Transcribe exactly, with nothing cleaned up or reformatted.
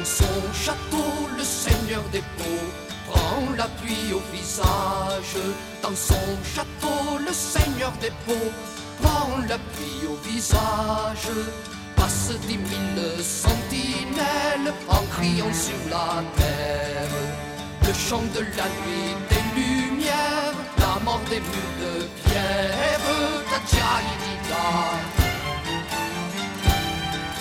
Dans son château, le seigneur des pots prend la pluie au visage. Dans son château, le seigneur des pots prend la pluie au visage. Passe dix mille sentinelles en criant sur la terre. Le chant de la nuit, des lumières, la mort des murs de pierre. Ta